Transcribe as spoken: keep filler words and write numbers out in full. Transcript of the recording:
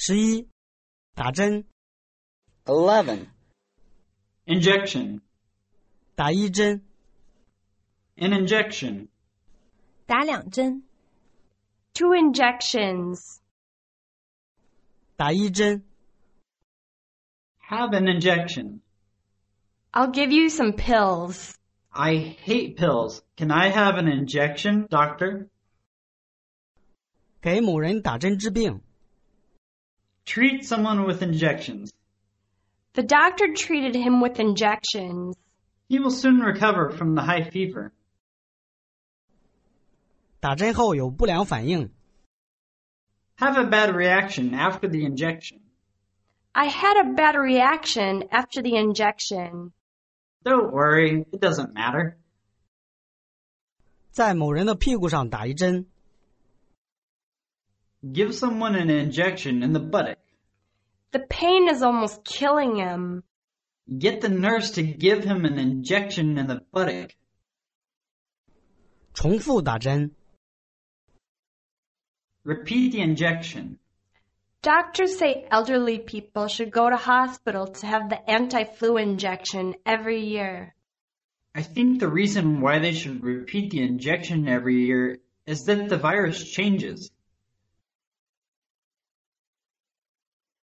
十一，打针。 eleven. Injection. 打一针。 An injection. 打两针。 Two injections. 打一针。 Have an injection. I'll give you some pills. I hate pills. Can I have an injection, doctor? 给某人打针治病。 Treat someone with injections. The doctor treated him with injections. He will soon recover from the high fever. 打针后有不良反应。 Have a bad reaction after the injection. I had a bad reaction after the injection. Don't worry, it doesn't matter. 在某人的屁股上打一针。 Give someone an injection in the buttock. The pain is almost killing him. Get the nurse to give him an injection in the buttock. 重复打针。 Repeat the injection. Doctors say elderly people should go to hospital to have the anti-flu injection every year. I think the reason why they should repeat the injection every year is that the virus changes.